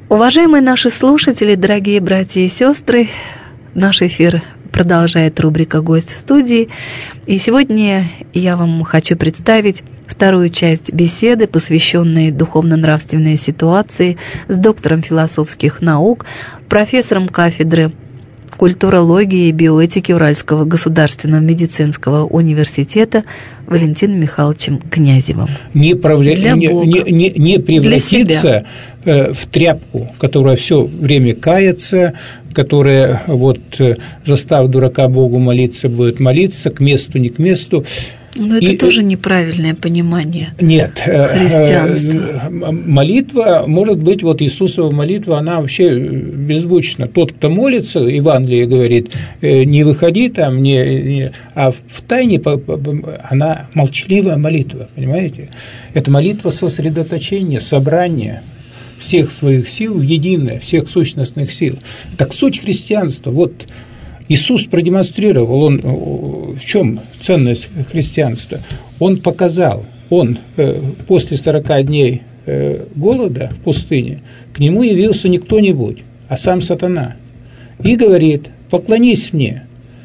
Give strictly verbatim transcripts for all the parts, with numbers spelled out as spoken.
Уважаемые наши слушатели, дорогие братья и сестры, наш эфир продолжает рубрика «Гость в студии». И сегодня я вам хочу представить вторую часть беседы, посвященной духовно-нравственной ситуации с доктором философских наук, профессором кафедры культурологии и биоэтики Уральского государственного медицинского университета Валентином Михайловичем Князевым. Не, правля... не, не, не, не превратиться в тряпку, которая все время кается, которая, вот, заставь дурака Богу молиться, будет молиться, к месту, не к месту. Но это и, тоже неправильное понимание нет, христианства. Молитва, может быть, вот Иисусова молитва, она вообще беззвучна. Тот, кто молится, Евангелие говорит, не выходи там, не, не, а в тайне она молчаливая молитва, понимаете? Это молитва сосредоточения, собрания всех своих сил в единое, всех сущностных сил. Так суть христианства, вот Иисус продемонстрировал, он, в чем ценность христианства? Он показал, он после сорока дней голода в пустыне, к нему явился не кто-нибудь, а сам сатана, и говорит: поклонись мне,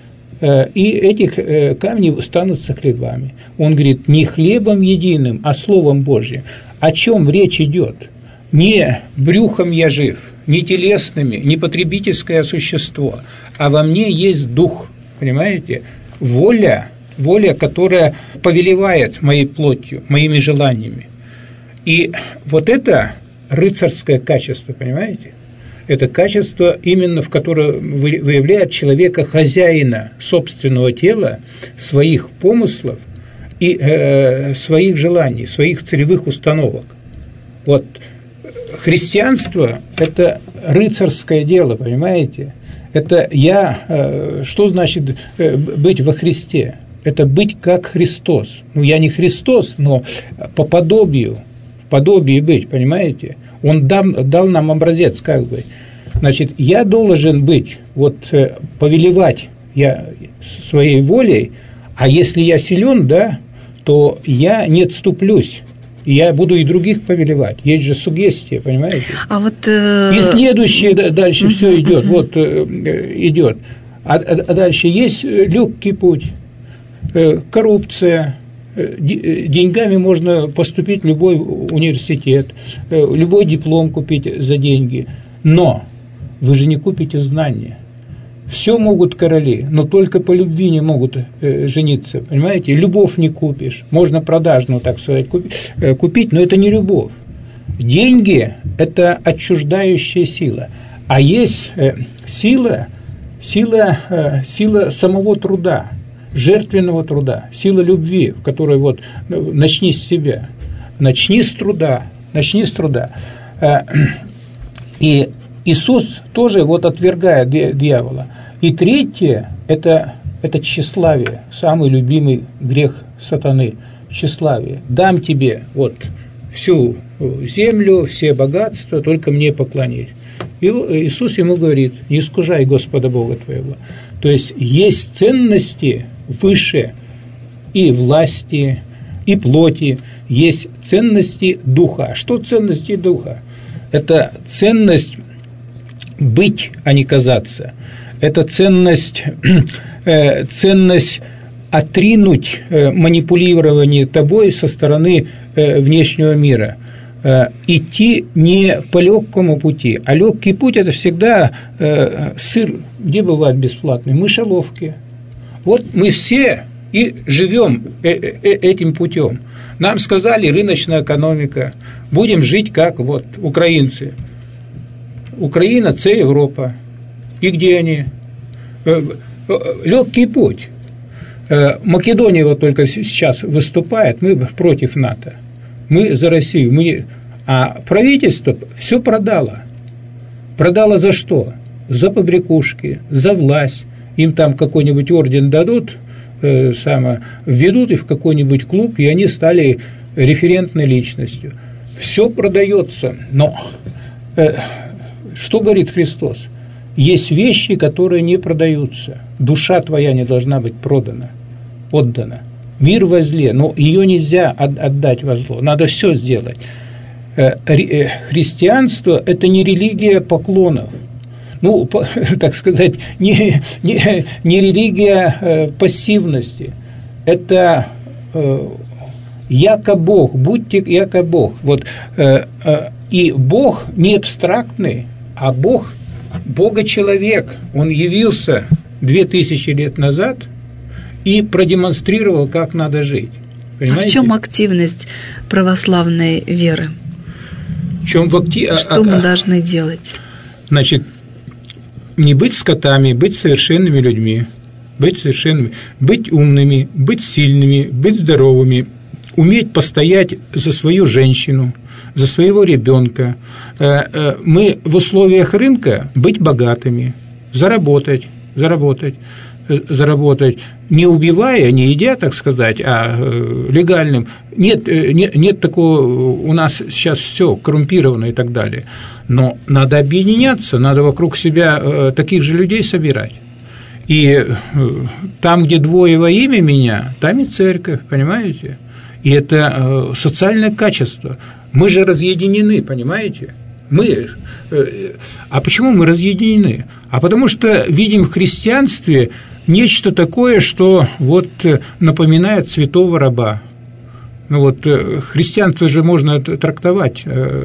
и этих камней станут хлебами. Он говорит: не хлебом единым, а словом Божьим. О чем речь идет? Не брюхом я жив, не телесными, не потребительское существо, а во мне есть дух, понимаете? Воля, воля, которая повелевает моей плотью, моими желаниями. И вот это рыцарское качество, понимаете? Это качество, именно в котором выявляет человека хозяина собственного тела, своих помыслов и э, своих желаний, своих целевых установок. Вот. Христианство – это рыцарское дело, понимаете? Это я, что значит быть во Христе? Это быть как Христос. Ну, я не Христос, но по подобию, подобию быть, понимаете? Он дал, дал нам образец, как бы. Значит, я должен быть, вот, повелевать я своей волей, а если я силен, да, то я не отступлюсь. Я буду и других повелевать. Есть же суггестия, понимаете? А вот, э... И следующее дальше uh-huh, все идет. Uh-huh. Вот э, идет. А, а дальше есть легкий путь, э, коррупция. Э, деньгами можно поступить в любой университет, э, любой диплом купить за деньги. Но вы же не купите знания. Все могут короли, но только по любви не могут э, жениться, понимаете? Любовь не купишь, можно продажную, так сказать, купить, э, купить, но это не любовь. Деньги – это отчуждающая сила, а есть э, сила, сила, э, сила самого труда, жертвенного труда, сила любви, в которой вот ну, начни с себя, начни с труда, начни с труда. Э, и Иисус тоже вот отвергает дьявола. И третье – это, это тщеславие, самый любимый грех сатаны – тщеславие. Дам тебе вот всю землю, все богатства, только мне поклонись. И Иисус ему говорит: не искушай Господа Бога твоего. То есть есть ценности выше и власти, и плоти, есть ценности духа. Что ценности духа? Это ценность быть, а не казаться. Это ценность, э, ценность отринуть э, манипулирование тобой со стороны э, внешнего мира. Э, идти не по легкому пути, а легкий путь – это всегда э, сыр, где бывает бесплатный? В мышеловке. Вот мы все и живем э- э- этим путем. Нам сказали: рыночная экономика, будем жить как вот украинцы. Украина – це Европа. И где они? Легкий путь. Македония вот только сейчас выступает, мы против НАТО. Мы за Россию. Мы... А правительство все продало. Продало за что? За побрякушки, за власть. Им там какой-нибудь орден дадут, э, само, введут их в какой-нибудь клуб, и они стали референтной личностью. Все продается. Но э, что говорит Христос? Есть вещи, которые не продаются. Душа твоя не должна быть продана, отдана. Мир во зле, но ее нельзя отдать во зло. Надо все сделать. христианство – это не религия поклонов, ну, так сказать, не, не, не религия пассивности, это яко Бог, будьте яко Бог. Вот, и Бог не абстрактный, а Бог – Бога-человек. Он явился две тысячи лет назад и продемонстрировал, как надо жить. Понимаете? А в чем активность православной веры? В чем в акти... Что а, мы а, должны делать? Значит, не быть скотами, быть совершенными людьми, быть совершенными, быть умными, быть сильными, быть здоровыми, уметь постоять за свою женщину, за своего ребенка. Мы в условиях рынка быть богатыми, заработать, заработать, заработать, не убивая, не едя, так сказать, а легальным. Нет, нет, нет такого, у нас сейчас все коррумпировано и так далее. Но надо объединяться, надо вокруг себя таких же людей собирать. И там, где двое во имя меня, там и церковь, понимаете? И это социальное качество. Мы же разъединены, понимаете? Мы. А почему мы разъединены? А потому что видим в христианстве нечто такое, что вот напоминает святого раба. Ну вот христианство же можно трактовать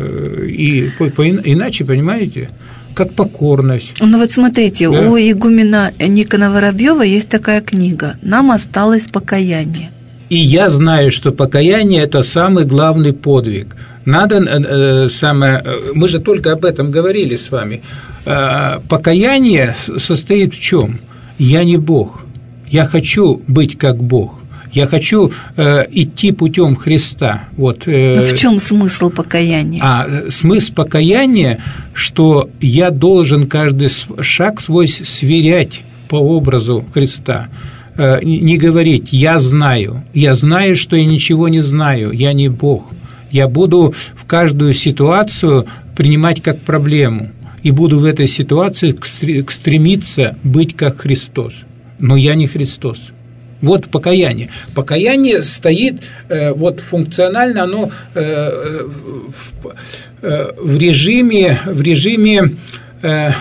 и иначе, понимаете? Как покорность. Ну вот смотрите, да? У игумена Никона Воробьева есть такая книга «Нам осталось покаяние». И я знаю, что покаяние – это самый главный подвиг. Надо, э, самое, мы же только об этом говорили с вами. Э, покаяние состоит в чем? Я не Бог, я хочу быть как Бог. Я хочу э, идти путем Христа. Вот, э, Но в чем смысл покаяния? А смысл покаяния, что я должен каждый шаг свой сверять по образу Христа. Э, не говорить «я знаю», я знаю, что я ничего не знаю, я не Бог. Я буду в каждую ситуацию принимать как проблему и буду в этой ситуации стремиться быть как Христос. Но я не Христос. Вот покаяние. Покаяние стоит, э, вот функционально оно э, в, э, в режиме, в режиме, э,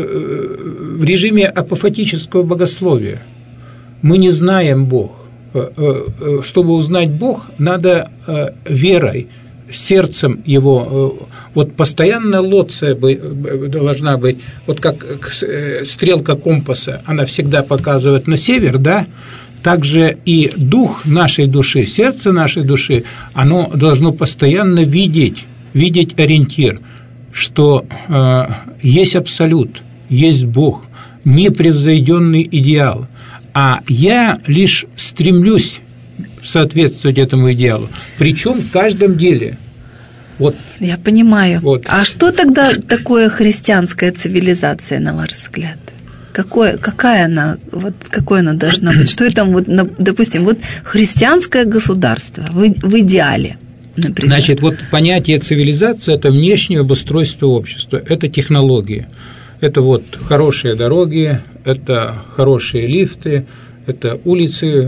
э, в режиме апофатического богословия. Мы не знаем Бог. Э, э, чтобы узнать Бог, надо э, верой, сердцем его, э, вот постоянно лоция должна быть, вот как стрелка компаса, она всегда показывает на север, да? Также и дух нашей души, сердце нашей души, оно должно постоянно видеть, видеть ориентир, что э, есть абсолют, есть Бог, непревзойденный идеал, а я лишь стремлюсь соответствовать этому идеалу, причем в каждом деле. Вот. Я понимаю. Вот. А что тогда такое христианская цивилизация, на ваш взгляд? Какое, какая она, вот какой она должна быть? Что это, вот, допустим, вот христианское государство в, в идеале, например? Значит, вот понятие цивилизации – это внешнее обустройство общества, это технологии, это вот хорошие дороги, это хорошие лифты, это улицы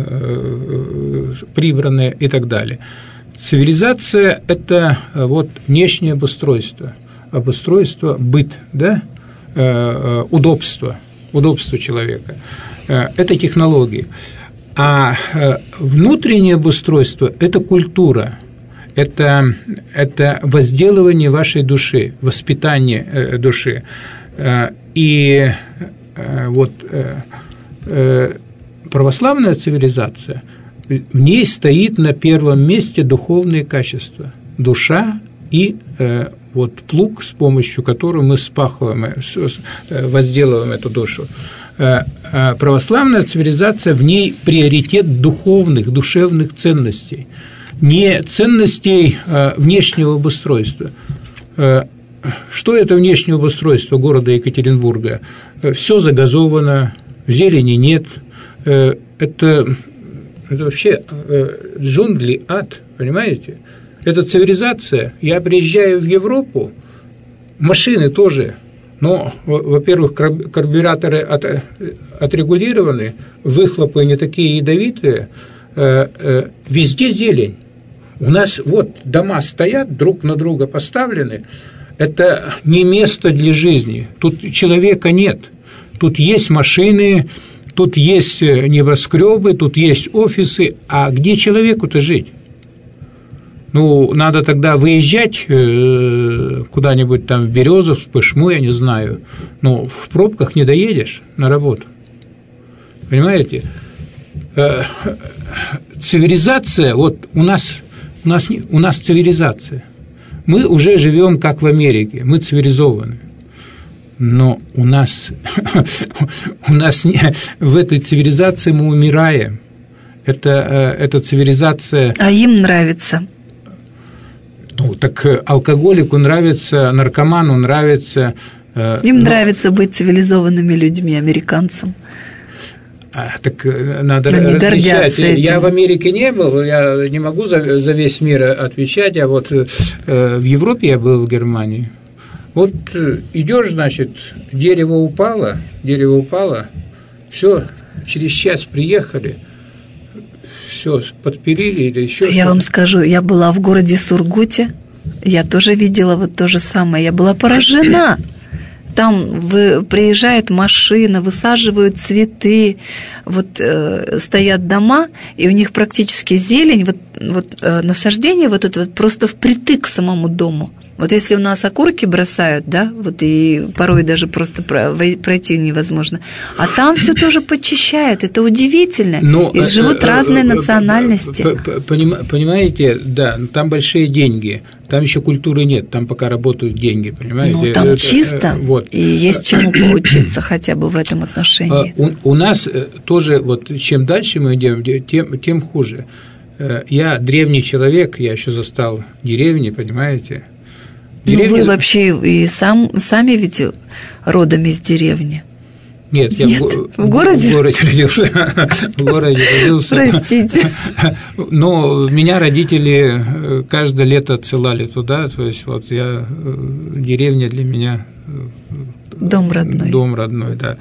э, прибранные и так далее. Цивилизация – это вот внешнее обустройство, обустройство, быт, да, э, э, удобство. удобство человека. Это технологии. А внутреннее обустройство – это культура, это, это возделывание вашей души, воспитание души. И вот православная цивилизация, в ней стоит на первом месте духовные качества, душа и вот плуг, с помощью которого мы спахиваем, возделываем эту душу. Православная цивилизация, в ней приоритет духовных, душевных ценностей, не ценностей внешнего обустройства. Что это внешнее обустройство города Екатеринбурга? Все загазовано, зелени нет, это, это вообще джунгли, ад, понимаете? Это цивилизация. Я приезжаю в Европу, машины тоже, но, во-первых, карбюраторы от, отрегулированы, выхлопы не такие ядовитые, везде зелень. У нас вот дома стоят, друг на друга поставлены, это не место для жизни, тут человека нет, тут есть машины, тут есть небоскребы, тут есть офисы, а где человеку-то жить? Ну, надо тогда выезжать куда-нибудь там в Березов, в Пышму, я не знаю, но в пробках не доедешь на работу, понимаете? Цивилизация, вот у нас, у нас, у нас цивилизация, мы уже живем как в Америке, мы цивилизованы. Но у нас, у нас не, в этой цивилизации мы умираем. Это, это цивилизация… А им нравится. Ну, так алкоголику нравится, наркоману нравится… Им но… нравится быть цивилизованными людьми, американцам. А, так надо Они различать. Я этим. В Америке не был, я не могу за, за весь мир отвечать, а вот э, в Европе я был, в Германии. Вот идешь, значит, дерево упало, дерево упало, все, через час приехали, все подпилили или еще. Я что-то. вам скажу, я была в городе Сургуте, я тоже видела вот то же самое, я была поражена. Там вы, приезжает машина, высаживают цветы, вот э, стоят дома, и у них практически зелень, вот, вот э, насаждение вот это вот просто впритык к самому дому. Вот если у нас окурки бросают, да, вот и порой даже просто пройти невозможно, а там все тоже подчищают, это удивительно. Но, и живут разные национальности. Понимаете, да, там большие деньги, там еще культуры нет, там пока работают деньги, понимаете? Ну, там это, чисто, вот. И есть чему поучиться хотя бы в этом отношении. У, у нас тоже, вот чем дальше мы идем, тем, тем хуже. Я древний человек, я еще застал деревни, понимаете? Деревня... Ну, вы вообще и сам, сами ведь родом из деревни. Нет, я Нет, в, в городе? В городе родился. В городе родился. Простите. Но меня родители каждое лето отсылали туда, то есть вот я, деревня для меня… Дом родной. Дом родной, да.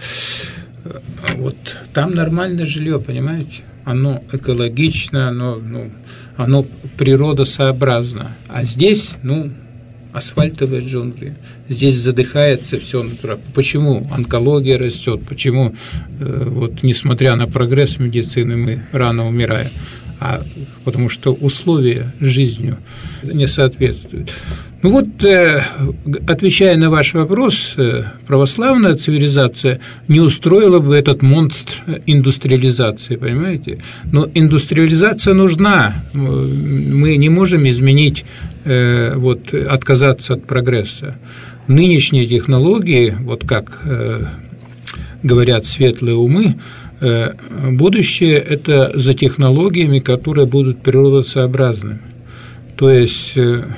Вот там нормальное жилье, понимаете? Оно экологично, оно, ну, оно природосообразно. А здесь, ну… асфальтовые джунгли, здесь задыхается все натурально. Почему онкология растет, почему, вот, несмотря на прогресс медицины, мы рано умираем? А потому что условия жизнью не соответствуют. Ну вот, отвечая на ваш вопрос, православная цивилизация не устроила бы этот монстр индустриализации, понимаете? Но индустриализация нужна, мы не можем изменить, вот, отказаться от прогресса. Нынешние технологии, вот как говорят светлые умы, будущее – это за технологиями, которые будут природосообразными. То есть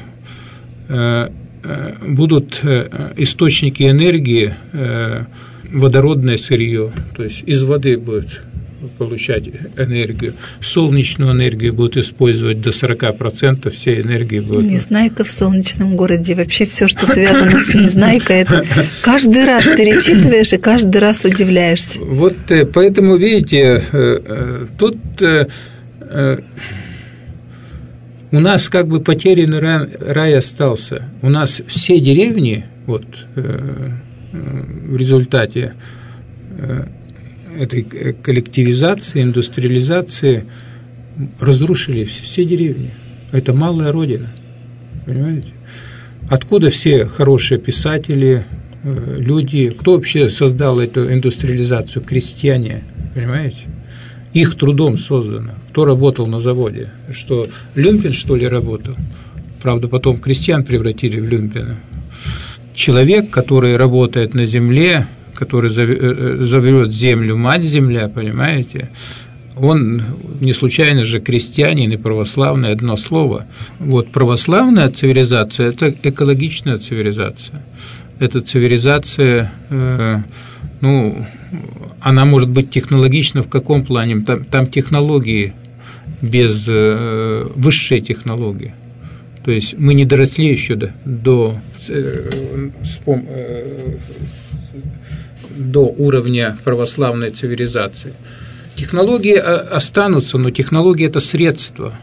будут источники энергии, водородное сырье, то есть из воды будет получать энергию, солнечную энергию будут использовать до сорок процентов всей энергии будет. Незнайка в солнечном городе, вообще все, что связано с Незнайкой, это каждый раз перечитываешь и каждый раз удивляешься. Вот поэтому, видите, тут у нас как бы потерянный рай, рай остался. У нас все деревни, вот, в результате этой коллективизации, индустриализации разрушили все деревни. Это малая родина, понимаете? Откуда все хорошие писатели, люди, кто вообще создал эту индустриализацию? Крестьяне, понимаете? Их трудом создано. Кто работал на заводе? Что, люмпен, что ли, работал? Правда, потом крестьян превратили в люмпена. Человек, который работает на земле, который зовет землю мать-земля, понимаете, он не случайно же крестьянин и православный одно слово. Вот православная цивилизация – это экологичная цивилизация. Это цивилизация, э, ну, она может быть технологична в каком плане? Там, там технологии без э, высшей технологии. То есть мы не доросли еще до, до, э, э, до уровня православной цивилизации. Технологии останутся, но технологии – это средство.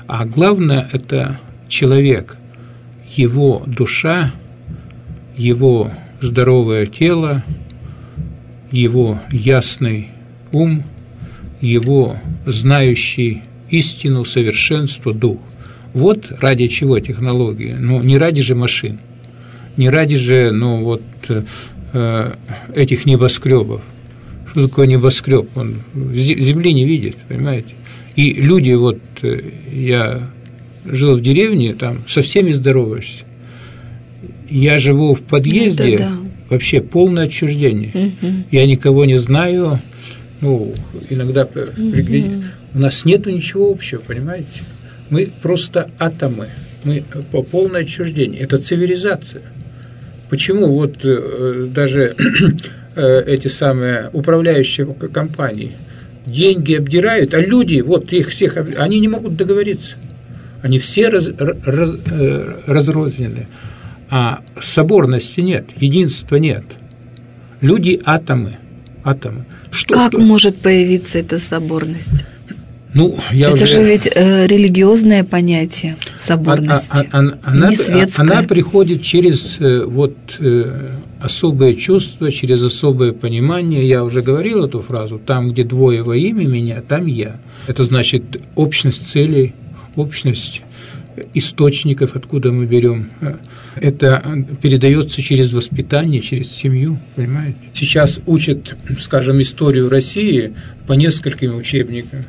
А главное – это человек, его душа, его здоровое тело, его ясный ум, его знающий истину, совершенство, дух. Вот ради чего технологии. Ну, не ради же машин, не ради же, ну, вот, э, этих небоскребов. Что такое небоскреб? Он земли не видит, понимаете? И люди, вот, я жил в деревне, там со всеми здороваешься. Я живу в подъезде, да, да. Вообще полное отчуждение. Угу. Я никого не знаю, ну, иногда пригляди. Угу. У нас нету ничего общего, понимаете? Мы просто атомы, мы по полное отчуждение. Это цивилизация. Почему вот даже эти самые управляющие компании деньги обдирают, а люди, вот их всех, они не могут договориться. Они все раз, раз, разрознены. А соборности нет, единства нет. Люди – атомы. атомы. Что, как кто? может появиться эта соборность? Ну, я это уже... же ведь э, религиозное понятие соборности, а, а, а, не светское. Она приходит через э, вот, э, особые чувства, через особое понимание. Я уже говорил эту фразу: там, где двое во имя меня, там я. Это значит общность целей, общность источников, откуда мы берем. Это передается через воспитание, через семью, понимаете? Сейчас учат, скажем, историю России по нескольким учебникам.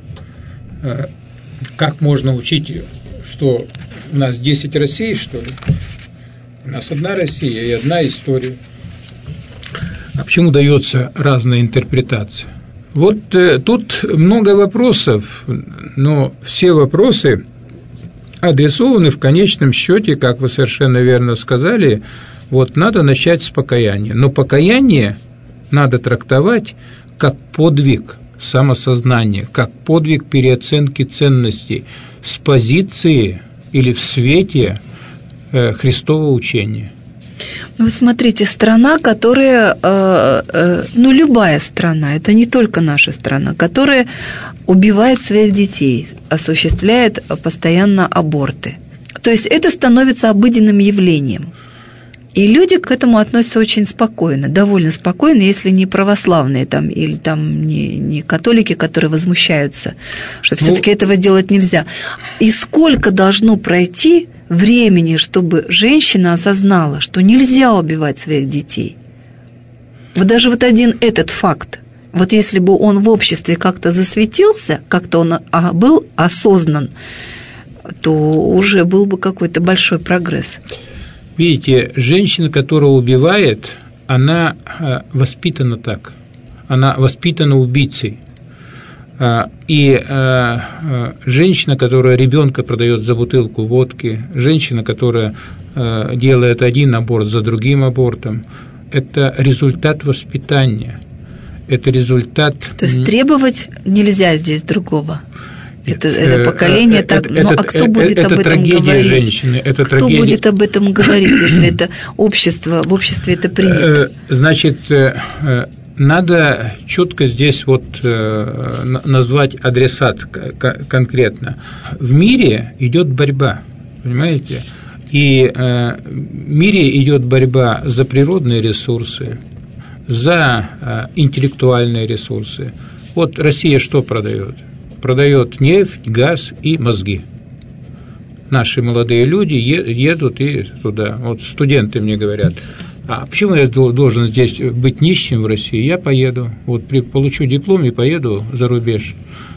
Как можно учить, что у нас десять Россий, что ли? У нас одна Россия и одна история. А почему дается разная интерпретация? Вот э, тут много вопросов, но все вопросы адресованы в конечном счете, как вы совершенно верно сказали, вот надо начать с покаяния. Но покаяние надо трактовать как подвиг самосознания, как подвиг переоценки ценностей с позиции или в свете э, Христового учения. Вы смотрите, страна, которая, э, э, ну, любая страна, это не только наша страна, которая убивает своих детей, осуществляет постоянно аборты. То есть это становится обыденным явлением. И люди к этому относятся очень спокойно, довольно спокойно, если не православные там, или там не, не католики, которые возмущаются, что ну, все-таки этого делать нельзя. И сколько должно пройти времени, чтобы женщина осознала, что нельзя убивать своих детей? Вот даже вот один этот факт, вот если бы он в обществе как-то засветился, как-то он был осознан, то уже был бы какой-то большой прогресс. Видите, женщина, которая убивает, она воспитана так, она воспитана убийцей. И женщина, которая ребенка продает за бутылку водки, женщина, которая делает один аборт за другим абортом, это результат воспитания, это результат… То есть требовать нельзя здесь другого? Это, это поколение это, так, это, ну а кто это, будет это об этом говорить? Женщины, это кто трагедия... будет об этом говорить, если это общество, в обществе это принято? Значит, надо четко здесь вот назвать адресат конкретно. В мире идет борьба, понимаете? И в мире идет борьба за природные ресурсы, за интеллектуальные ресурсы. Вот Россия что продает? Продает нефть, газ и мозги. Наши молодые люди едут и туда. Вот студенты мне говорят: а почему я должен здесь быть нищим в России? Я поеду, вот получу диплом и поеду за рубеж.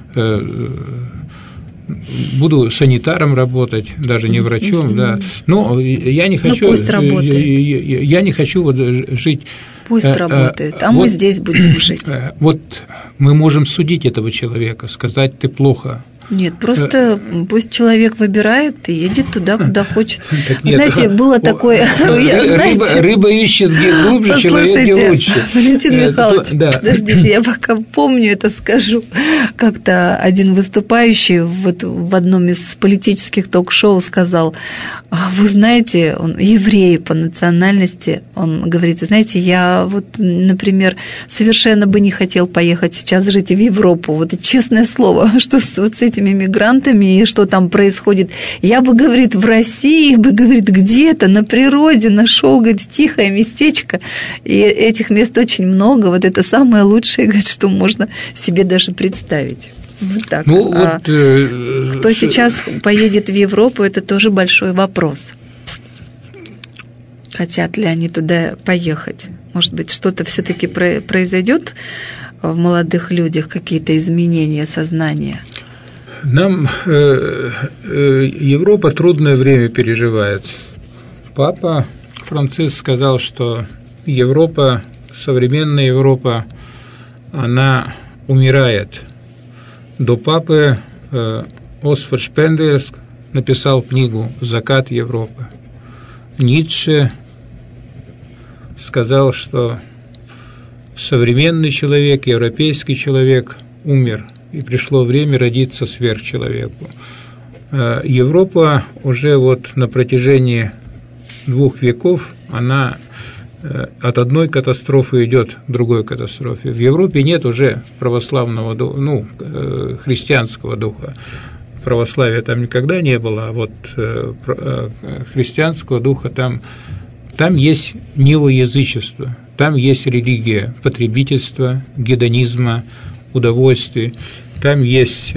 Буду санитаром работать, даже не врачом, mm-hmm. да. Но я не хочу. Ну, пусть работает. Я, я не хочу вот жить. Пусть а, работает, а вот, мы здесь будем жить. Вот мы можем судить этого человека, сказать: ты плохо. Нет, просто пусть человек выбирает и едет туда, куда хочет. Нет, знаете, было такое… Рыба, рыба ищет где глубже, человек где лучше. Валентин Михайлович, да. Подождите, я пока помню это скажу. Как-то один выступающий вот в одном из политических ток-шоу сказал: вы знаете, он еврей по национальности, он говорит: знаете, я вот, например, совершенно бы не хотел поехать сейчас жить в Европу, вот честное слово, что вот с этим этими мигрантами и что там происходит. Я бы, говорит, в России, бы, говорит, где-то на природе нашел, говорит, тихое местечко, и этих мест очень много. Вот это самое лучшее, говорит, что можно себе даже представить. Вот так. Ну, а вот, э, кто сейчас поедет в Европу, это тоже большой вопрос. Хотят ли они туда поехать? Может быть, что-то все-таки произойдет в молодых людях, какие-то изменения сознания? Нам э, э, Европа трудное время переживает. Папа Франциск сказал, что Европа, современная Европа, она умирает. До папы э, Освальд Шпенглер написал книгу «Закат Европы». Ницше сказал, что современный человек, европейский человек умер, и пришло время родиться сверхчеловеку. Европа уже вот на протяжении двух веков, она от одной катастрофы идет к другой катастрофе. В Европе нет уже православного, ну, христианского духа. Православия там никогда не было, а вот христианского духа там, там есть неоязычество, там есть религия потребительства, гедонизма, удовольствия, там есть...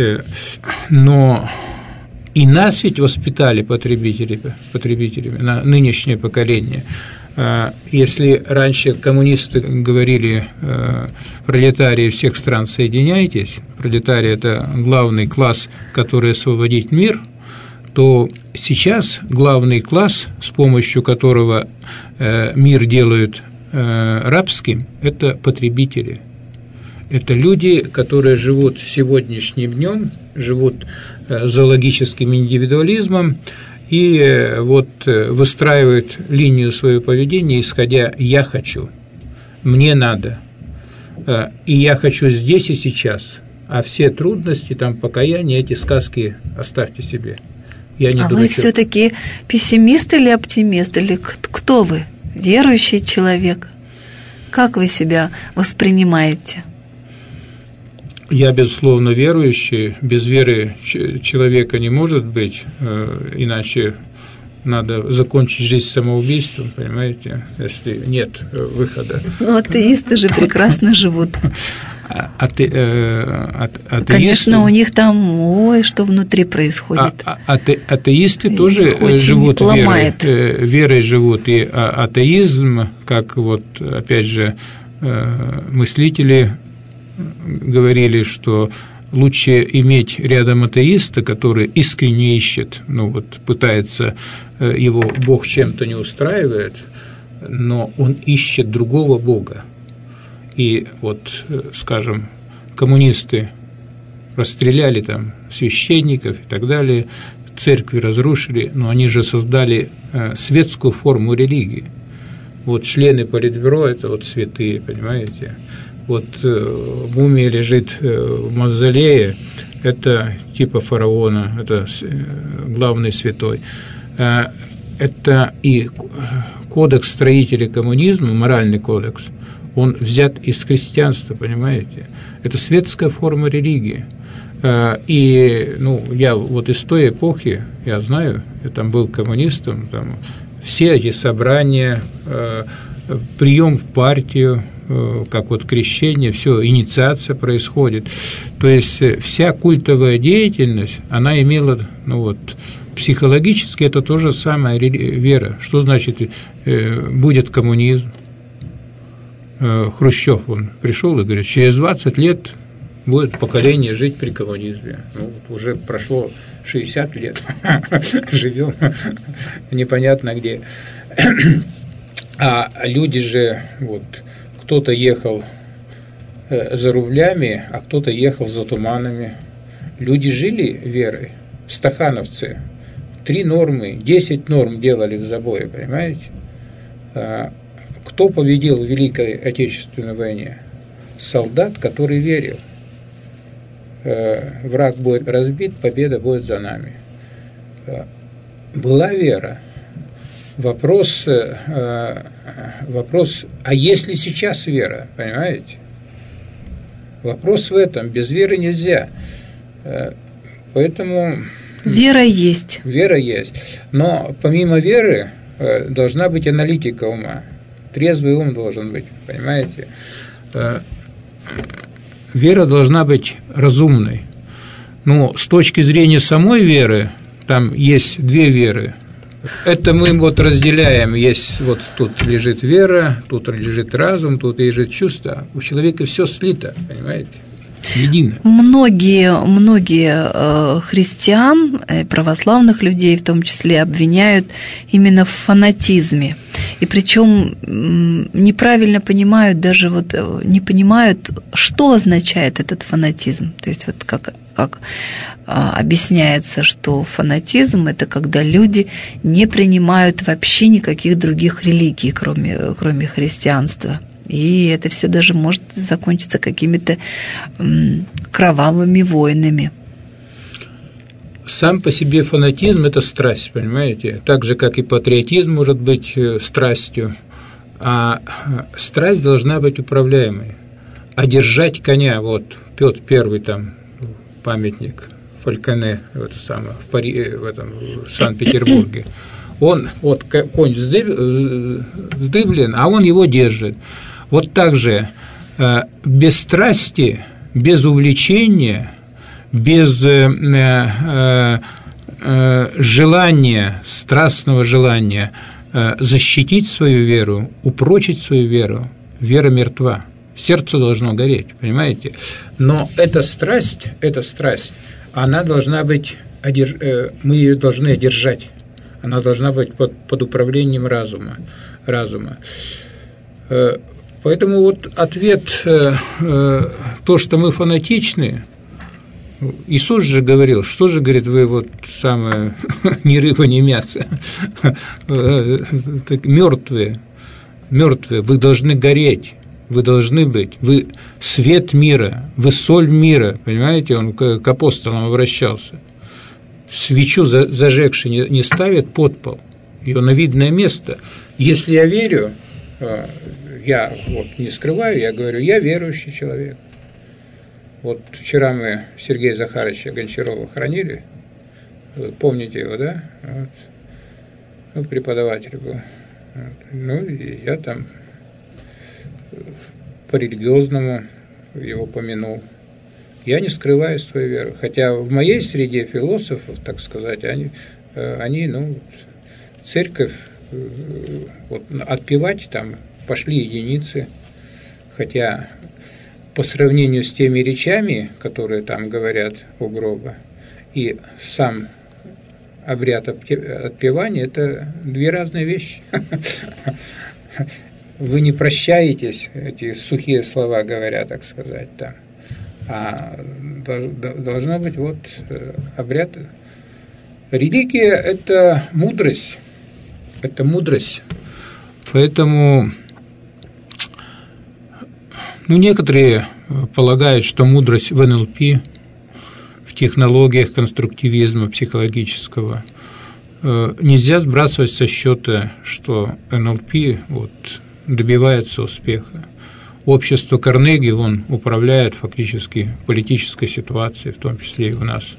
Но и нас ведь воспитали потребителями, потребителями на нынешнее поколение. Если раньше коммунисты говорили: пролетарии всех стран, соединяйтесь, пролетарии – это главный класс, который освободит мир, то сейчас главный класс, с помощью которого мир делают рабским, это потребители. Это люди, которые живут сегодняшним днем, живут зоологическим индивидуализмом, и вот выстраивают линию своего поведения, исходя «я хочу», «мне надо», и «я хочу здесь и сейчас», а все трудности, там, покаяния, эти сказки оставьте себе. Я не а думаю, вы что... все-таки пессимист или оптимист, или кто вы? Верующий человек? Как вы себя воспринимаете? Я, безусловно, верующий, без веры человека не может быть, иначе надо закончить жизнь самоубийством, понимаете, если нет выхода. Ну, атеисты же прекрасно живут. А, ате, а, атеисты, конечно, у них там, ой, что внутри происходит. А, ате, атеисты их тоже живут верой, верой живут, и атеизм, как вот, опять же, мыслители говорили, что лучше иметь рядом атеиста, который искренне ищет, ну вот пытается, его Бог чем-то не устраивает, но он ищет другого Бога. И вот, скажем, коммунисты расстреляли там священников и так далее, церкви разрушили, но они же создали светскую форму религии. Вот члены Политбюро – это вот святые, понимаете? Вот мумия лежит в мавзолее, это типа фараона, это главный святой. Это и кодекс строителей коммунизма, моральный кодекс, он взят из христианства, понимаете? Это светская форма религии. И, ну, я вот из той эпохи, я знаю, я там был коммунистом, там все эти собрания, прием в партию, как вот крещение, все, инициация происходит. То есть вся культовая деятельность, она имела, ну вот, психологически это то же самое вера. Что значит будет коммунизм? Хрущев, он пришел и говорит, через двадцать лет будет поколение жить при коммунизме. Ну, уже прошло шестьдесят лет, живем непонятно где. А люди же, вот, кто-то ехал за рублями, а кто-то ехал за туманами. Люди жили верой. Стахановцы три нормы, десять норм делали в забое, понимаете? Кто победил в Великой Отечественной войне? Солдат, который верил. Враг будет разбит, победа будет за нами. Была вера. Вопрос, вопрос, а есть ли сейчас вера, понимаете? Вопрос в этом, без веры нельзя. Поэтому… Вера есть. Вера есть. Но помимо веры должна быть аналитика ума. Трезвый ум должен быть, понимаете? Вера должна быть разумной. Ну, с точки зрения самой веры, там есть две веры. Это мы вот разделяем. Есть вот тут лежит вера, тут лежит разум, тут лежит чувство. У человека все слито, понимаете? Едино. Многие, многие христиан, православных людей в том числе, обвиняют именно в фанатизме. И причем неправильно понимают, даже вот не понимают, что означает этот фанатизм. То есть вот как, как объясняется, что фанатизм – это когда люди не принимают вообще никаких других религий, кроме, кроме христианства. И это все даже может закончиться какими-то кровавыми войнами. Сам по себе фанатизм – это страсть, понимаете? Так же, как и патриотизм может быть страстью, а страсть должна быть управляемой. А держать коня, вот Петр Первый, там памятник Фальконе, это самое, в, Пари, в, этом, в Санкт-Петербурге, он, вот конь вздыблен, а он его держит. Вот так же без страсти, без увлечения, без э, э, э, желания, страстного желания э, защитить свою веру, упрочить свою веру, вера мертва. Сердце должно гореть, понимаете? Но эта страсть, эта страсть, она должна быть, э, мы ее должны одержать. Она должна быть под, под управлением разума. разума. Э, поэтому вот ответ, э, э, то, что мы фанатичны. Иисус же говорил, что же, говорит, вы вот самое, ни рыба, ни мясо, мертвые, мертвые, вы должны гореть, вы должны быть, вы свет мира, вы соль мира, понимаете, он к апостолам обращался. Свечу зажегший не ставит под пол, ее на видное место. Если я верю, я вот не скрываю, я говорю, я верующий человек. Вот вчера мы Сергея Захаровича Гончарова хранили, помните его, да? Вот. Ну, преподаватель был. Вот. Ну, и я там по-религиозному его помянул. Я не скрываю свою веру. Хотя в моей среде философов, так сказать, они, они ну, церковь, вот, отпевать там пошли единицы, хотя по сравнению с теми речами, которые там говорят у гроба, и сам обряд отпевания – это две разные вещи. Вы не прощаетесь, эти сухие слова говоря, так сказать, там. А должно быть вот обряд. Религия – это мудрость, это мудрость. Поэтому, ну, некоторые полагают, что мудрость в эн эл пи, в технологиях конструктивизма психологического, нельзя сбрасывать со счета, что эн эл пи вот, добивается успеха. Общество Карнеги, он управляет фактически политической ситуацией, в том числе и у нас.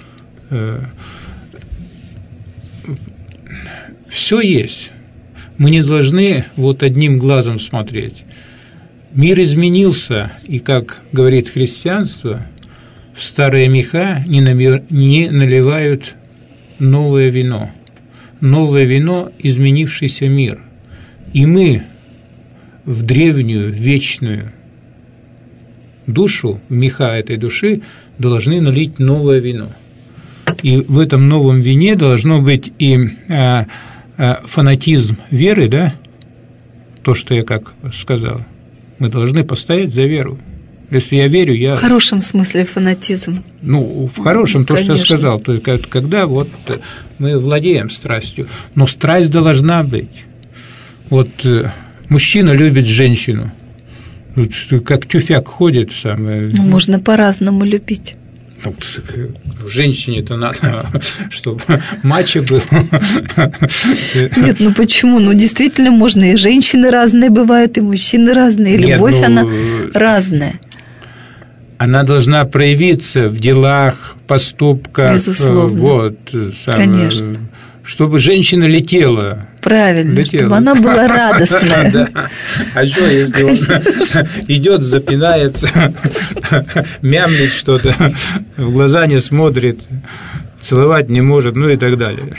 Все есть. Мы не должны вот одним глазом смотреть. Мир изменился, и, как говорит христианство, в старые меха не наливают новое вино. Новое вино – изменившийся мир. И мы в древнюю, вечную душу, в меха этой души, должны налить новое вино. И в этом новом вине должно быть и а, а, фанатизм веры, да, то, что я как сказал. Мы должны постоять за веру. Если я верю, я… В хорошем смысле фанатизм. Ну, в хорошем, то, Конечно. Что я сказал. То есть, когда вот мы владеем страстью. Но страсть должна быть. Вот мужчина любит женщину. Вот, как тюфяк ходит. Самое. Ну, можно по-разному любить. Ну, женщине-то надо, чтобы мачо был. Нет, ну почему? Ну, действительно, можно. И женщины разные бывают, и мужчины разные, и Нет, любовь, ну, она разная. она должна проявиться в делах, поступках. Безусловно. Вот, самое, конечно. Чтобы женщина летела. Правильно, летела. Чтобы она была радостная. Да. А что, если он идет, запинается, мямлит что-то, в глаза не смотрит, целовать не может, ну и так далее.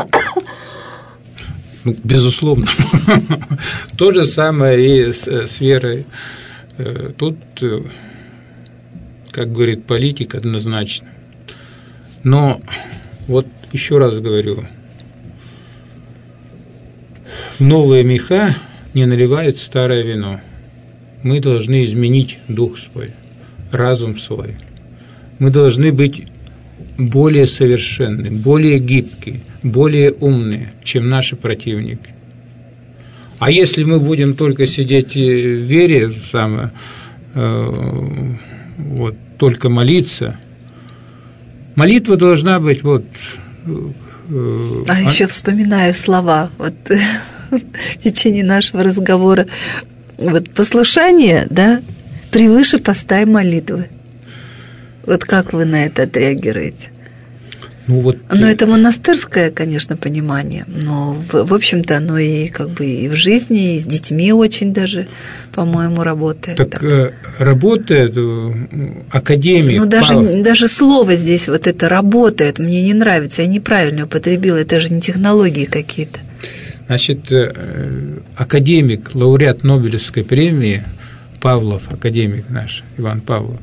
Ну, безусловно. То же самое и с, с верой. Тут, как говорит политик, однозначно. Но вот еще раз говорю, в новые меха не наливают старое вино. Мы должны изменить дух свой, разум свой. Мы должны быть более совершенны, более гибкие, более умные, чем наши противники. А если мы будем только сидеть в вере, самое, э, вот, только молиться, молитва должна быть вот. Э, а, а еще вспоминаю слова вот в течение нашего разговора. Вот послушание, да, превыше поста и молитвы. Вот как вы на это отреагируете? Ну, вот... Но это монастырское, конечно, понимание, но, в, в общем-то, оно и как бы и в жизни, и с детьми очень даже, по-моему, работает. Так, так. Работает академик. Ну, даже, даже слово здесь вот это «работает» мне не нравится, я неправильно употребила, это же не технологии какие-то. Значит, академик, лауреат Нобелевской премии Павлов, академик наш, Иван Павлов,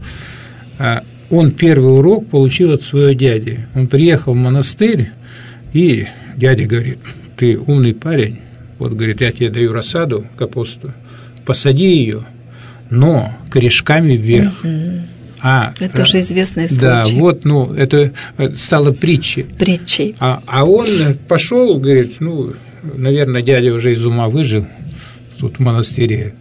он первый урок получил от своего дяди. Он приехал в монастырь, и дядя говорит: ты умный парень, вот, говорит, я тебе даю рассаду, капусту, посади ее, но корешками вверх. Угу. А, это уже известный случай. Да, вот, ну, это стало притчей. Притчей. А, а он пошел, говорит, ну, наверное, дядя уже из ума выжил тут в монастыре.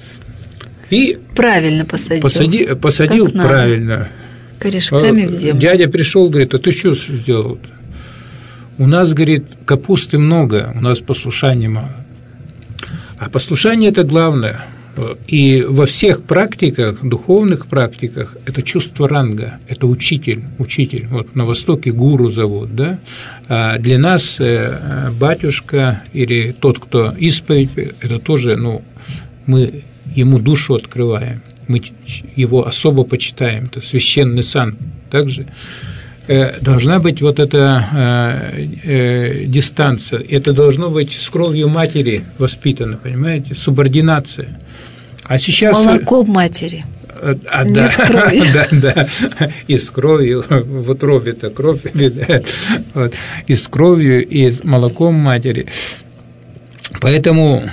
И правильно посадил. Посади, посадил как правильно. Надо. Корешками в землю. Дядя пришел, говорит: а ты что сделал? У нас, говорит, капусты много, у нас послушания мало. А послушание – это главное. И во всех практиках, духовных практиках, это чувство ранга, это учитель, учитель. Вот на Востоке гуру зовут, да? А для нас батюшка или тот, кто исповедь, это тоже, ну, мы ему душу открываем. Мы его особо почитаем, это священный сан. Также э, должна быть вот эта э, э, дистанция, это должно быть с кровью матери воспитано, понимаете, субординация. А сейчас... С молоком матери. А, не да, с кровью. Да, да, и с кровью, в утробе-то кровь, вот, и с кровью, и с молоком матери. Поэтому...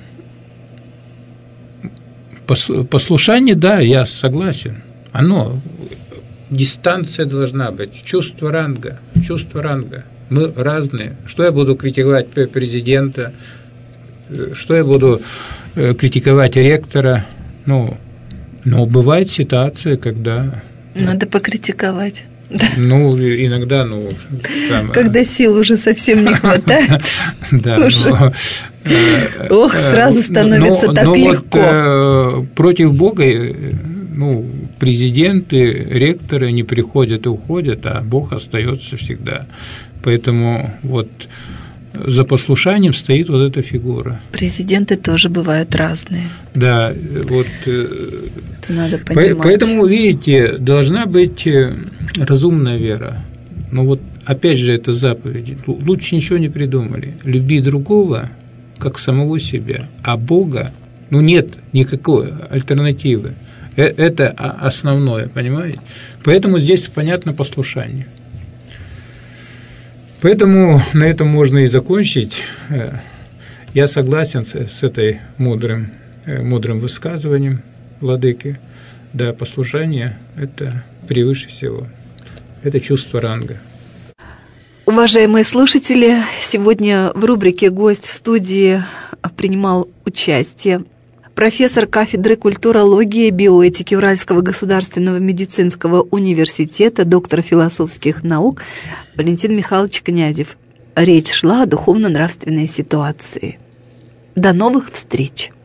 Послушание, да, я согласен. Оно, дистанция должна быть, чувство ранга, чувство ранга. Мы разные. Что я буду критиковать президента, что я буду критиковать ректора? Ну, но бывает ситуация, когда... Надо покритиковать. Ну, иногда, ну... Там, когда сил уже совсем не хватает. Да, ох, сразу становится так легко. Против Бога, ну, президенты, ректоры не приходят и уходят, а Бог остается всегда. Поэтому вот за послушанием стоит вот эта фигура. Президенты тоже бывают разные. Да, вот. Это надо понимать. Поэтому, видите, должна быть разумная вера. Ну вот, опять же, это заповеди. Лучше ничего не придумали. Люби другого, как самого себя, а Бога, ну, нет никакой альтернативы. Это основное, понимаете? Поэтому здесь понятно послушание. Поэтому на этом можно и закончить. Я согласен с этой мудрым, мудрым высказыванием владыки. Да, послушание – это превыше всего. Это чувство ранга. Уважаемые слушатели, сегодня в рубрике «Гость в студии» принимал участие профессор кафедры культурологии и биоэтики Уральского государственного медицинского университета, доктор философских наук Валентин Михайлович Князев. Речь шла о духовно-нравственной ситуации. До новых встреч!